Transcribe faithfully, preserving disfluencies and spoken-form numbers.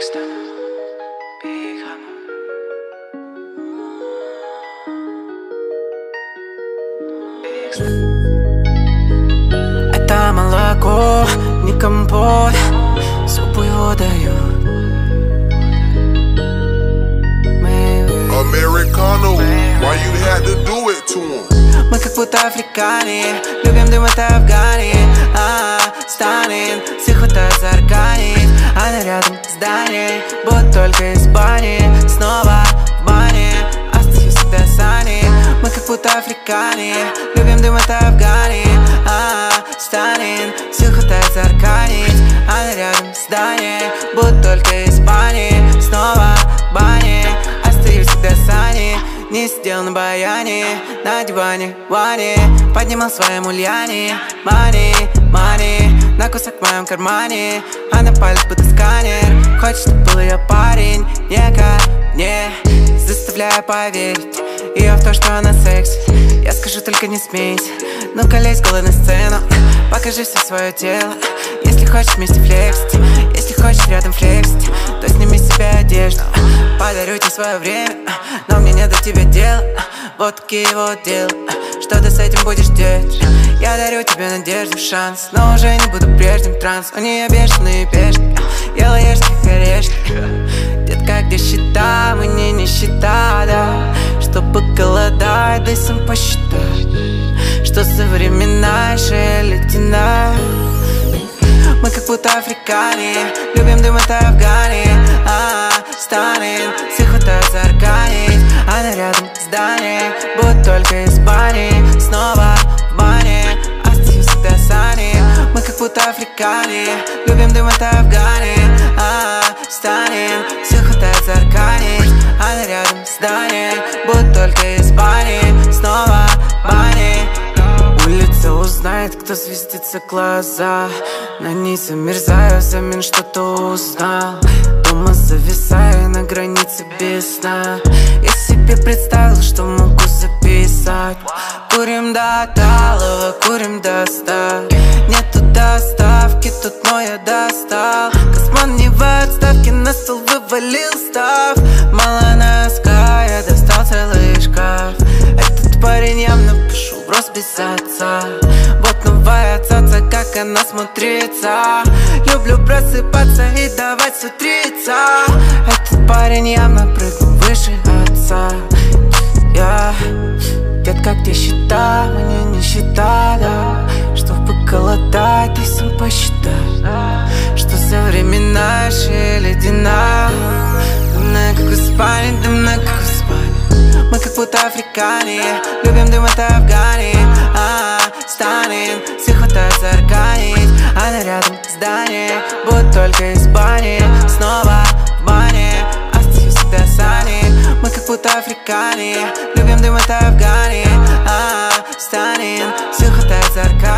Это молоко, не компот, супу его дают. Americano, why you had to do it to him? Мы как будто африкане, любим дым, это Афгане. А, станет, всех хватает зарканить. Она рядом с Даней, будто только из бани. Снова в бане, остаюсь всегда сани. Мы как будто африкане, любим дым, это Афгане. А, станет, всех хватает зарканить. Она рядом с Даней, будто только из бани. Снова в бане, остаюсь всегда сани. Не сидел на баяне, на диване, ване. Поднимал своему Ульяне мани, мани. На кусок в моем кармане, а на палец будто сканер. Хочет, чтобы был я парень, не ко мне, заставляя поверить ее в то, что она секси. Я скажу, только не смейся, ну-ка лезь голой на сцену. Покажи все свое тело, если хочешь вместе флексить. Если хочешь рядом флексить, то сними с себя одежду. Подарю тебе свое время, но мне не до тебя дела. Вот такие вот дела, что ты с этим будешь делать? Я дарю тебе надежду, шанс, но уже не буду прежним. Транс, у нее бешеные пешки, ела ешь как орешки. Детка, где счета, мне не счета, да. Чтобы голодать, дай сам посчитай, что современная ледяная. Мы как будто африкане, любим дым, это Афгане. А, станет, всех хватает зарканить. Она рядом с Даней, будто только из бани. Снова в бане, остаюсь всегда сани. Мы как будто африкане, любим дым, это Афгане. А, станет, всех хватает зарканить. Она рядом с Даней, будто только из бани. Снова в бане. Улица узнает, кто звездится глаза. На ней замерзаю, взамен что-то узнал. Дома зависаю на границе без сна. Я себе представил, что могу записать. Курим до талого, курим до ста. Нету доставки, тут, но я достал. Космон не в отставке, на стол вывалил став. Мало носка, я достал целый шкаф. Этот парень явно пошел в рост без отца. Вот новая цаца, как она смотрится. Люблю просыпаться и давать сутриться. Этот парень явно прыгнул выше отца. Я, детка, где счета, мне не счета, да. Чтобы голодать, ты сам посчитай, что современная ледяная. Дымная, как в Испании, дымная, как в Испании. Мы как будто африкане, любим дым, это Афгане. А, станет, всех хватает зарканить. Она рядом с Даней, будто только из бани. Снова в бане, остаюсь всегда сани. Мы как будто африкане, любим дым, это Афгане. А, станет, всех хватает зарканить.